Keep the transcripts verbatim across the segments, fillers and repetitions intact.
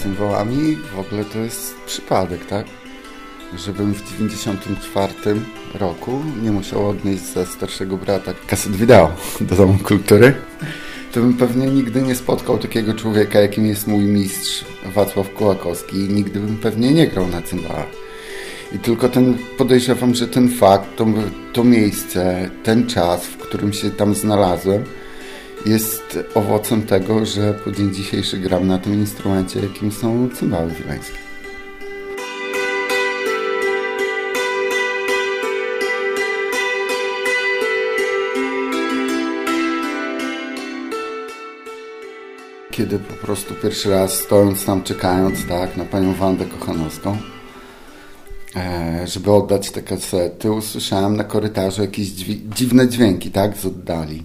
cymbalami w ogóle to jest przypadek, tak? Żebym w dziewięćdziesiątym czwartym roku nie musiał odnieść ze starszego brata kaset wideo do Domu Kultury, to bym pewnie nigdy nie spotkał takiego człowieka, jakim jest mój mistrz Wacław Kułakowski i nigdy bym pewnie nie grał na cymbalach. I tylko ten, podejrzewam, że ten fakt, to, to miejsce, ten czas, w którym się tam znalazłem, jest owocem tego, że po dzień dzisiejszy gram na tym instrumencie, jakim są cymbały wileńskie. Kiedy po prostu pierwszy raz stojąc tam, czekając, tak, na panią Wandę Kochanowską, e, żeby oddać te kasety, usłyszałem na korytarzu jakieś dźwi- dziwne dźwięki, tak, z oddali.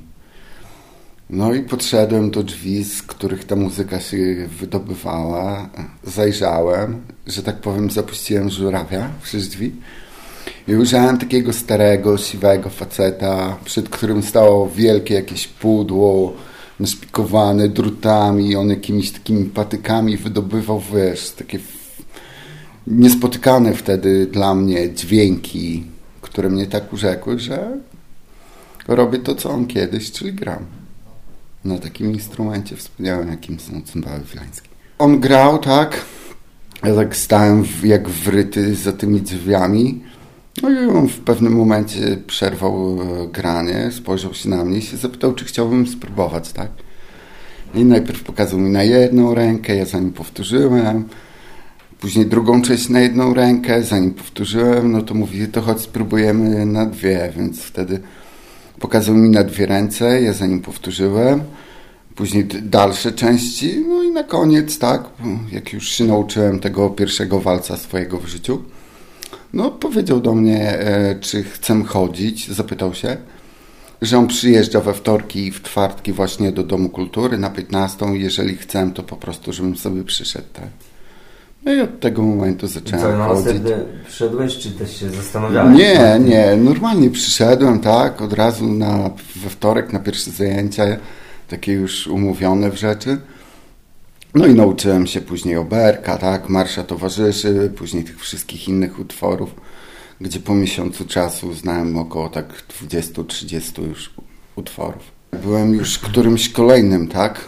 No i podszedłem do drzwi, z których ta muzyka się wydobywała, zajrzałem, że tak powiem, zapuściłem żurawia przez drzwi i ujrzałem takiego starego, siwego faceta, przed którym stało wielkie jakieś pudło, naszpikowane drutami, on jakimiś takimi patykami wydobywał, wiesz, takie niespotykane wtedy dla mnie dźwięki, które mnie tak urzekły, że robię to, co on kiedyś, czyli gram na takim instrumencie wspaniałym, jakim są cymbały wileńskie. On grał, tak, ja tak stałem w, jak wryty za tymi drzwiami, no i on w pewnym momencie przerwał granie, spojrzał się na mnie i się zapytał, czy chciałbym spróbować, tak. I najpierw pokazał mi na jedną rękę, ja za nim powtórzyłem, później drugą część na jedną rękę, zanim powtórzyłem, no to mówi, to chodź spróbujemy na dwie, więc wtedy pokazał mi na dwie ręce, ja za nim powtórzyłem, później dalsze części, no i na koniec, tak, jak już się nauczyłem tego pierwszego walca swojego w życiu, no powiedział do mnie, e, czy chcę chodzić, zapytał się, że on przyjeżdża we wtorki i w czwartki właśnie do Domu Kultury na piętnastą, jeżeli chcę, to po prostu, żebym sobie przyszedł, tak. No i od tego momentu zacząłem co, chodzić. Co, przyszedłeś, czy też się zastanawiałeś? Nie, nie, normalnie przyszedłem, tak, od razu na, we wtorek na pierwsze zajęcia, takie już umówione w rzeczy. No i nauczyłem się później oberka, tak, Marsza Towarzyszy, później tych wszystkich innych utworów, gdzie po miesiącu czasu znałem około tak dwadzieścia trzydzieści już utworów. Byłem już którymś kolejnym, tak,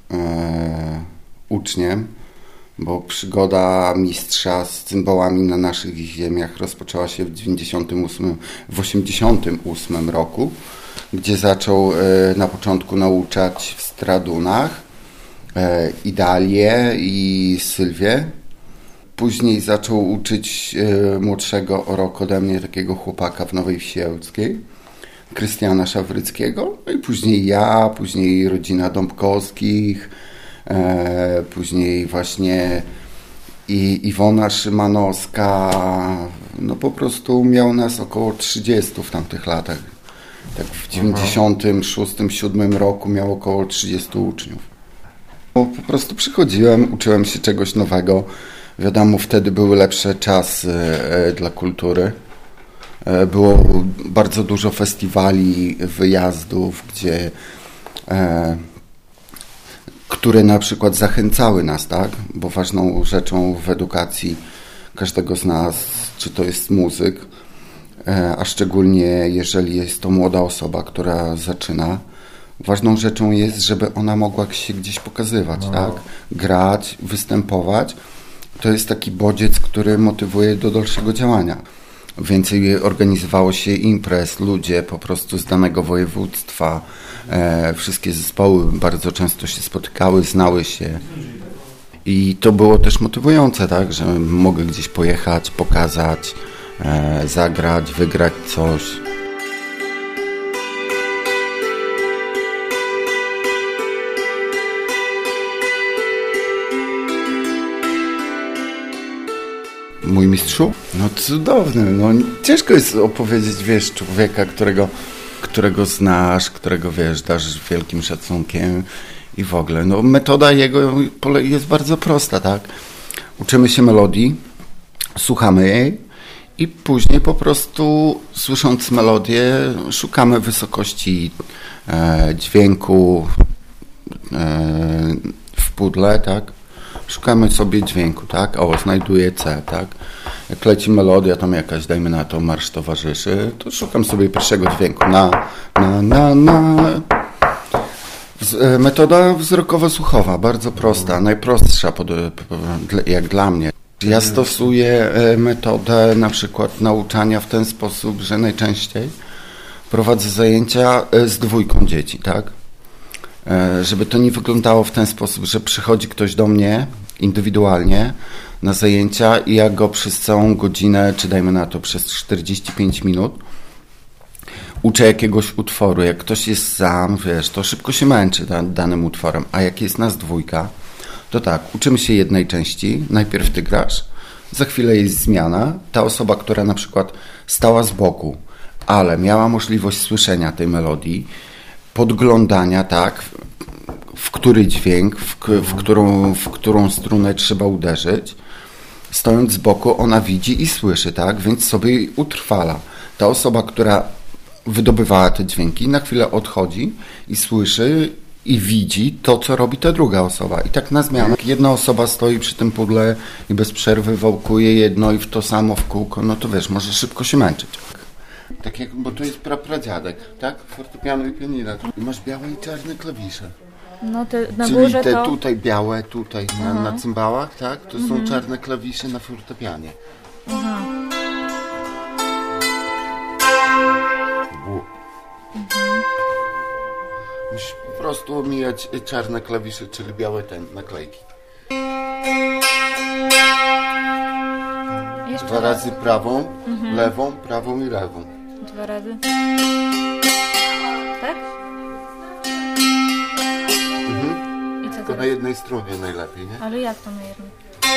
e, uczniem, bo przygoda mistrza z cymbałami na naszych ziemiach rozpoczęła się w dziewięćdziesiątym ósmym, w osiemdziesiątym ósmym roku, gdzie zaczął e, na początku nauczać w Stradunach e, i Dalię i Sylwię. Później zaczął uczyć e, młodszego o rok ode mnie takiego chłopaka w Nowej Wsi Ełckiej, Krystiana Szawryckiego, no i później ja, później rodzina Dąbkowskich, E, później właśnie i Iwona Szymanowska, no po prostu miał nas około trzydziestu w tamtych latach. Tak w dziewięćdziesiątym szóstym, siódmym roku miał około trzydziestu uczniów. Bo po prostu przychodziłem, uczyłem się czegoś nowego. Wiadomo, wtedy były lepsze czasy e, dla kultury. E, było bardzo dużo festiwali, wyjazdów, gdzie e, które na przykład zachęcały nas, tak? Bo ważną rzeczą w edukacji każdego z nas, czy to jest muzyk, a szczególnie jeżeli jest to młoda osoba, która zaczyna, ważną rzeczą jest, żeby ona mogła się gdzieś pokazywać, no. tak? Grać, występować. To jest taki bodziec, który motywuje do dalszego działania. Więcej organizowało się imprez, ludzie po prostu z danego województwa, e, wszystkie zespoły bardzo często się spotykały, znały się i to było też motywujące, tak, że mogę gdzieś pojechać, pokazać, e, zagrać, wygrać coś. Mój mistrzu? No cudowny, no ciężko jest opowiedzieć, wiesz, człowieka, którego, którego znasz, którego, wiesz, dasz wielkim szacunkiem i w ogóle. No metoda jego jest bardzo prosta, tak? Uczymy się melodii, słuchamy jej i później po prostu słysząc melodię szukamy wysokości e, dźwięku e, w pudle, tak? szukamy sobie dźwięku, tak? O, znajduję C, tak? Jak leci melodia tam jakaś, dajmy na to Marsz Towarzyszy, to szukam sobie pierwszego dźwięku. Na, na, na, na. Metoda wzrokowo-słuchowa, bardzo prosta, najprostsza pod, jak dla mnie. Ja stosuję metodę na przykład nauczania w ten sposób, że najczęściej prowadzę zajęcia z dwójką dzieci, tak? Żeby to nie wyglądało w ten sposób, że przychodzi ktoś do mnie indywidualnie na zajęcia i ja go przez całą godzinę, czy dajmy na to przez czterdzieści pięć minut uczę jakiegoś utworu. Jak ktoś jest sam, wiesz, to szybko się męczy danym utworem, a jak jest nas dwójka, to tak, uczymy się jednej części, najpierw ty grasz, za chwilę jest zmiana, ta osoba, która na przykład stała z boku, ale miała możliwość słyszenia tej melodii, podglądania, tak, w który dźwięk, w, w, którą, w którą strunę trzeba uderzyć, stojąc z boku, ona widzi i słyszy, tak, więc sobie utrwala. Ta osoba, która wydobywała te dźwięki, na chwilę odchodzi i słyszy i widzi to, co robi ta druga osoba. I tak na zmianę. Jedna osoba stoi przy tym pudle i bez przerwy wałkuje jedno i w to samo w kółko, no to wiesz, może szybko się męczyć. Tak jak, bo to jest prapradziadek, tak? Fortepiano i pianino. I masz białe i czarne klawisze. No te na Czyli górze te to... tutaj białe, tutaj na, na cymbałach, tak? To mhm. są czarne klawisze na fortepianie. Aha. Mhm. Musisz po prostu omijać czarne klawisze, czyli białe ten, naklejki. Jeszcze Dwa raz. razy prawą, Mhm. lewą, prawą i lewą. Dwa razy. Tak? Mhm. I co To teraz? na jednej stronie najlepiej, nie? Ale jak to na jednym?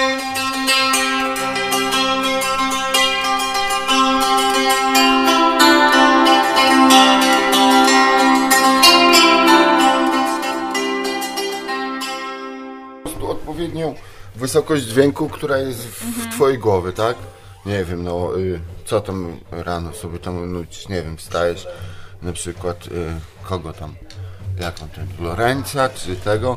Po prostu odpowiednią wysokość dźwięku, która jest w, Mhm. w twojej głowie, tak? Nie wiem, no, y, co tam rano sobie tam nucić, nie wiem, wstajesz, na przykład, y, kogo tam, jak on ten, Lorenza, czy tego.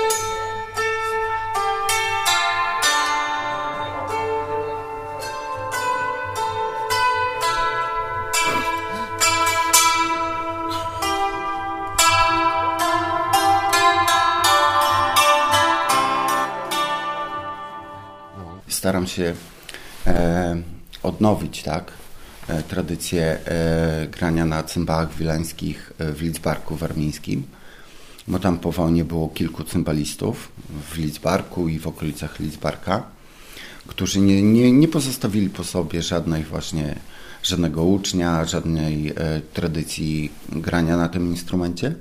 Staram się e, odnowić, tak, e, tradycję e, grania na cymbałach wileńskich e, w Lidzbarku warmińskim, bo tam po wojnie było kilku cymbalistów w Lidzbarku i w okolicach Lidzbarka, którzy nie, nie, nie pozostawili po sobie żadnej właśnie, żadnego ucznia, żadnej e, tradycji grania na tym instrumencie.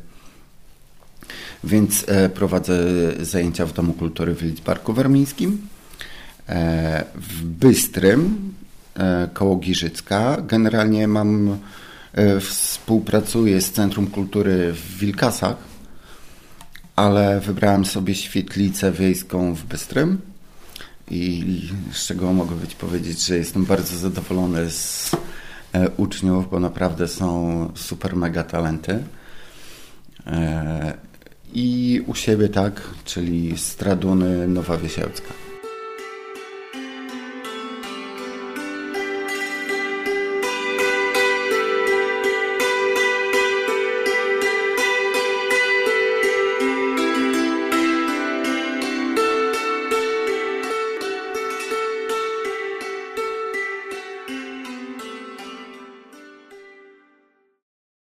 Więc e, prowadzę zajęcia w Domu Kultury w Lidzbarku warmińskim. W Bystrym, koło Giżycka. Generalnie mam, współpracuję z Centrum Kultury w Wilkasach, ale wybrałem sobie świetlicę wiejską w Bystrym i z czego mogę być powiedzieć, że jestem bardzo zadowolony z uczniów, bo naprawdę są super mega talenty. I u siebie, tak, czyli Straduny, Nowa Wiesiałcka.